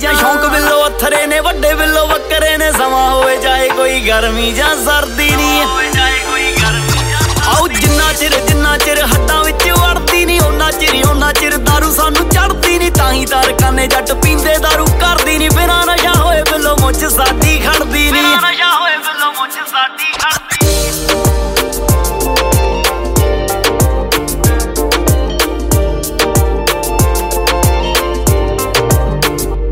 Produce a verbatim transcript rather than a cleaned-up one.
ਚੀਜ਼ਾਂ। ਸ਼ੌਂਕ ਬਿੱਲੋ ਅਥਰੇ ਨੇ ਵੱਡੇ ਬਿੱਲੋ ਬੱਕਰੇ ਨੇ, ਸਮਾਂ ਹੋਵੇ ਚਾਹੇ ਕੋਈ ਗਰਮੀ ਜਾਂ ਸਰਦੀ ਨੀ। ਆਓ ਜਿੰਨਾ ਚਿਰ ਜਿੰਨਾ ਚਿਰ ਹੱਡਾਂ ਵਿੱਚ ਵੜਦੀ ਨੀ, ਉਹਨਾਂ ਚਿਰ ਉਹਨਾਂ ਚਿਰ ਦਾਰੂ ਸਾਨੂੰ ਚੜਦੀ ਨੀ। ਤਾਂ ਹੀ ਤਾਰਕਾਂ ਨੇ ਜੱਟ ਪੀਂਦੇ ਦਾਰੂ